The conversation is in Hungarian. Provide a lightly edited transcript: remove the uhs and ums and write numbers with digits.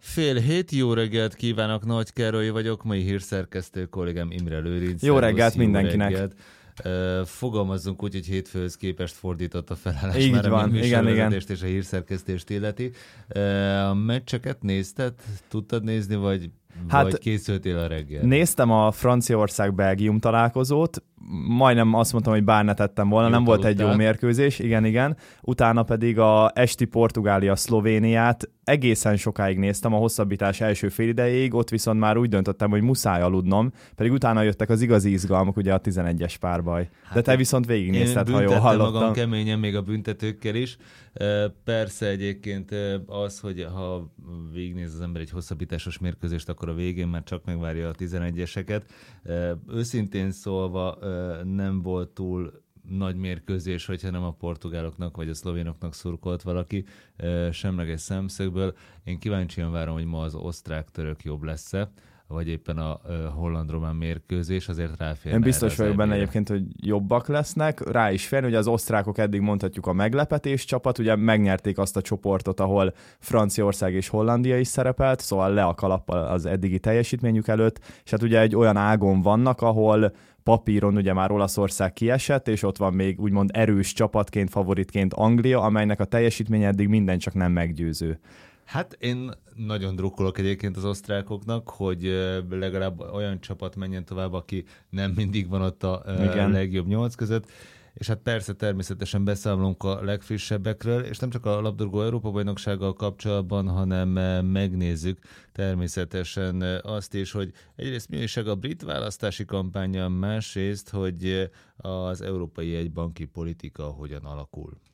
6:30, jó reggelt kívánok, Nagy Károly vagyok, mai hírszerkesztő kollégám Imre Lőrinc. Jó reggelt mindenkinek. Reggelt. Fogalmazzunk úgy, hogy hétfőhöz képest fordított a felállás. Így már van, igen. És a hírszerkesztést illeti. A meccseket nézted? Tudtad nézni, vagy készültél a reggel? Néztem a Franciaország-Belgium találkozót, majdnem azt mondtam, hogy bár ne tettem volna, nem volt egy jó mérkőzés, igen. Utána pedig a esti Portugália-Szlovéniát egészen sokáig néztem, a hosszabbítás első félidejéig, ott viszont már úgy döntöttem, hogy muszáj aludnom, pedig utána jöttek az igazi izgalmak, ugye a 11-es párbaj. De te viszont végignézted, ha jól hallottam. Magam keményen még a büntetőkkel is. Persze egyébként az, hogy ha végignéz az ember egy hosszabbításos mérkőzést, akkor a végén már csak megvárja a 11-eseket. Őszintén szólva nem volt túl nagy mérkőzés, hogyha nem a portugáloknak vagy a szlovénoknak szurkolt valaki semleges szemszögből. Én kíváncsian várom, hogy ma az osztrák-török jobb lesz-e, vagy éppen a holland-román mérkőzés, azért ráfér. Én biztos vagyok benne egyébként, hogy jobbak lesznek. Rá is fér, hogy az osztrákok eddig mondhatjuk a meglepetés csapat, ugye megnyerték azt a csoportot, ahol Franciaország és Hollandia is szerepelt, szóval le a kalappal az eddigi teljesítményük előtt, és hát ugye egy olyan ágon vannak, ahol papíron ugye már Olaszország kiesett, és ott van még úgymond erős csapatként, favoritként Anglia, amelynek a teljesítménye eddig minden csak nem meggyőző. Hát én nagyon drukkolok egyébként az osztrákoknak, hogy legalább olyan csapat menjen tovább, aki nem mindig van ott a legjobb 8 között. És hát persze természetesen beszámolunk a legfrissebbekről, és nem csak a labdarúgó Európa-bajnoksággal kapcsolatban, hanem megnézzük természetesen azt is, hogy egyrészt mi is a brit választási kampánya, másrészt, hogy az európai egybanki politika hogyan alakul.